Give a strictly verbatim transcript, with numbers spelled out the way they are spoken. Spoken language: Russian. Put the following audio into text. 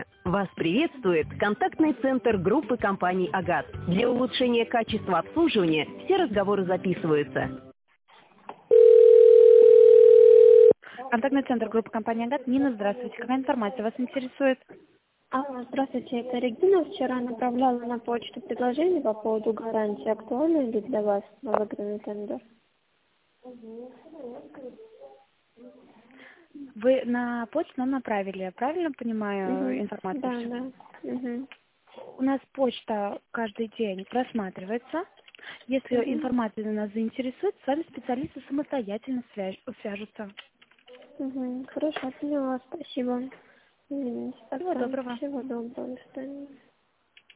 Вас приветствует контактный центр группы компаний «Агат». Для улучшения качества обслуживания все разговоры записываются. Контактный центр группы компании «Агат». Нина, здравствуйте. Какая информация вас интересует? Алло, здравствуйте, это Регина. Вчера направляла на почту предложение по поводу гарантии. Актуально ли для вас на выигранный тендер? Вы на почту нам направили, я правильно понимаю Угу. информацию? Да, всю? да. Угу. У нас почта каждый день просматривается. Если Угу. информация нас заинтересует, с вами специалисты самостоятельно свяж- свяжутся. Угу. Хорошо, поняла, спасибо. Извините, Всего пока. доброго. Всего доброго, до свидания.